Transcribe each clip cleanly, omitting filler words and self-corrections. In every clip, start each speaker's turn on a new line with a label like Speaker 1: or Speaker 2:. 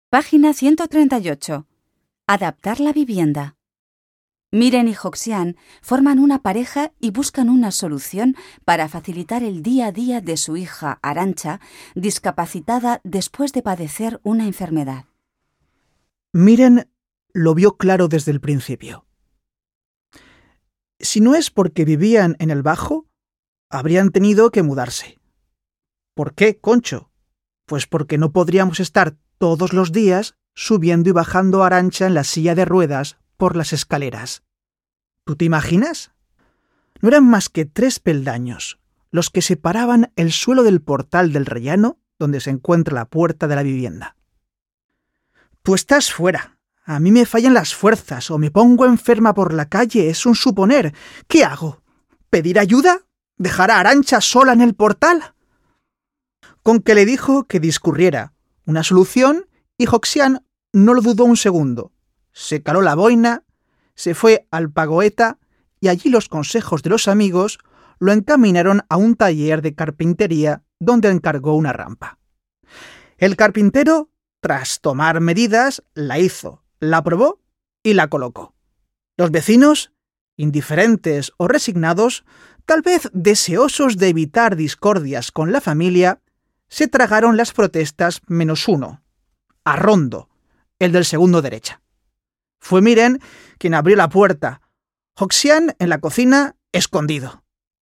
Speaker 1: Página 138. Adaptar la vivienda. Miren y Joxian forman una pareja y buscan una solución para facilitar el día a día de su hija Arantxa, discapacitada después de padecer una enfermedad.
Speaker 2: Miren lo vio claro desde el principio. Si no es porque vivían en el Bajo, habrían tenido que mudarse. ¿Por qué, Concho? Pues porque no podríamos estar todos los días subiendo y bajando a Arantxa en la silla de ruedas por las escaleras. ¿Tú te imaginas? No eran más que 3 peldaños los que separaban el suelo del portal del rellano donde se encuentra la puerta de la vivienda. Tú estás fuera. A mí me fallan las fuerzas o me pongo enferma por la calle, es un suponer. ¿Qué hago? ¿Pedir ayuda? ¿Dejar a Arantxa sola en el portal? Con que le dijo que discurriera una solución y Joxian no lo dudó un segundo. Se caló la boina, se fue al Pagoeta y allí los consejos de los amigos lo encaminaron a un taller de carpintería donde encargó una rampa. El carpintero, tras tomar medidas, la hizo, la probó y la colocó. Los vecinos, indiferentes o resignados, tal vez deseosos de evitar discordias con la familia, se tragaron las protestas menos uno, Arrondo, el del segundo derecha. Fue Miren quien abrió la puerta, Joxian en la cocina, escondido.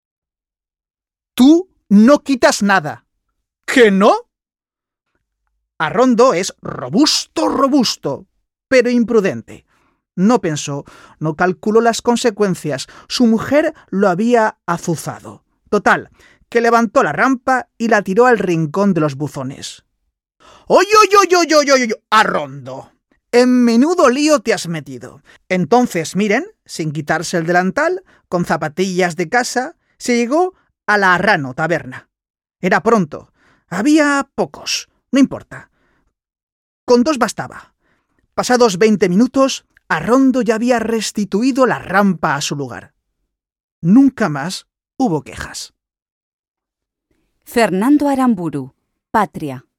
Speaker 2: «Tú no quitas nada». ¿Que no? Arrondo es robusto, pero imprudente. No pensó, no calculó las consecuencias. Su mujer lo había azuzado. Total, que levantó la rampa y la tiró al rincón de los buzones. ¡Oy! Arrondo! En menudo lío te has metido. Entonces Miren, sin quitarse el delantal, con zapatillas de casa, se llegó a la Arrano taberna. Era pronto. Había pocos. No importa. Con 2 bastaba. Pasados 20 minutos, Arrondo ya había restituido la rampa a su lugar. Nunca más hubo quejas.
Speaker 1: Fernando Aramburu, Patria.